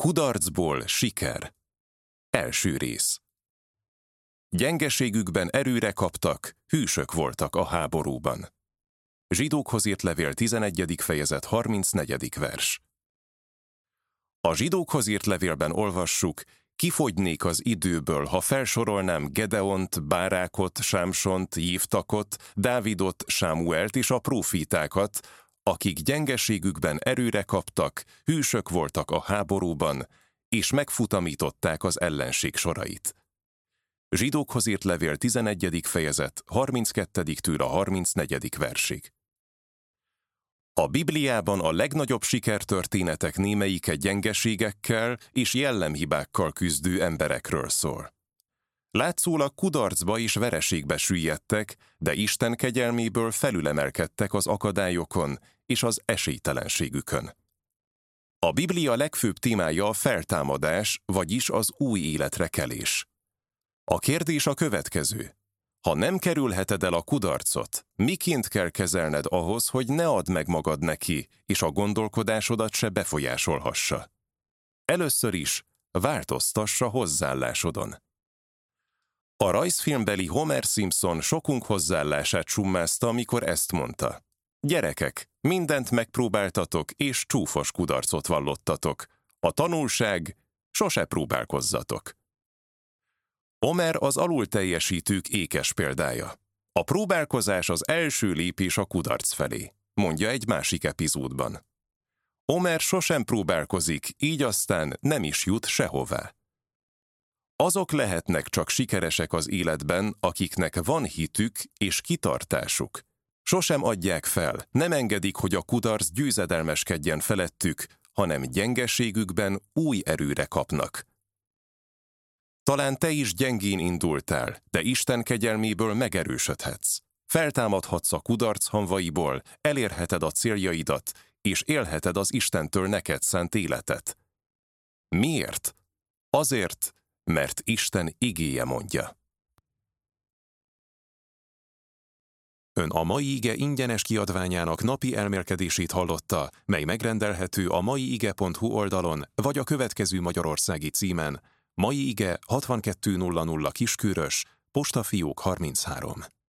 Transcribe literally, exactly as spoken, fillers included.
Kudarcból siker. Első rész. Gyengeségükben erőre kaptak, hűsök voltak a háborúban. Zsidókhoz írt levél tizenegyedik fejezet harmincnegyedik vers. A zsidókhoz írt levélben olvassuk, kifogynék az időből, ha felsorolnám Gedeont, Bárákot, Sámsont, Jiftakot, Dávidot, Sámuelt és a prófétákat, akik gyengeségükben erőre kaptak, hűsök voltak a háborúban, és megfutamították az ellenség sorait. Zsidókhoz írt levél tizenegyedik fejezet harminckettedik-től a harmincnegyedik versig. A Bibliában a legnagyobb sikertörténetek némelyike gyengeségekkel és jellemhibákkal küzdő emberekről szól. Látszólag kudarcba és vereségbe süllyedtek, de Isten kegyelméből felülemelkedtek az akadályokon és az esélytelenségükön. A Biblia legfőbb témája a feltámadás, vagyis az új életre kelés. A kérdés a következő. Ha nem kerülheted el a kudarcot, miként kell kezelned ahhoz, hogy ne add meg magad neki, és a gondolkodásodat se befolyásolhassa? Először is változtassa hozzáállásodon. A rajzfilmbeli Homer Simpson sokunk hozzáállását summázta, amikor ezt mondta. Gyerekek, mindent megpróbáltatok, és csúfos kudarcot vallottatok. A tanulság, sose próbálkozzatok. Homer az alulteljesítők ékes példája. A próbálkozás az első lépés a kudarc felé, mondja egy másik epizódban. Homer sosem próbálkozik, így aztán nem is jut sehová. Azok lehetnek csak sikeresek az életben, akiknek van hitük és kitartásuk. Sosem adják fel, nem engedik, hogy a kudarc győzedelmeskedjen felettük, hanem gyengeségükben új erőre kapnak. Talán te is gyengén indultál, de Isten kegyelméből megerősödhetsz. Feltámadhatsz a kudarc hamvaiból, elérheted a céljaidat, és élheted az Istentől neked szánt életet. Miért? Azért, mert Isten igéje mondja. Ön a Mai Ige ingyenes kiadványának napi elmélkedését hallotta, mely megrendelhető a maiige pont hu oldalon, vagy a következő magyarországi címen: Mai Ige hatvankettő nulla nulla Kiskörös, Postafiók harminchárom.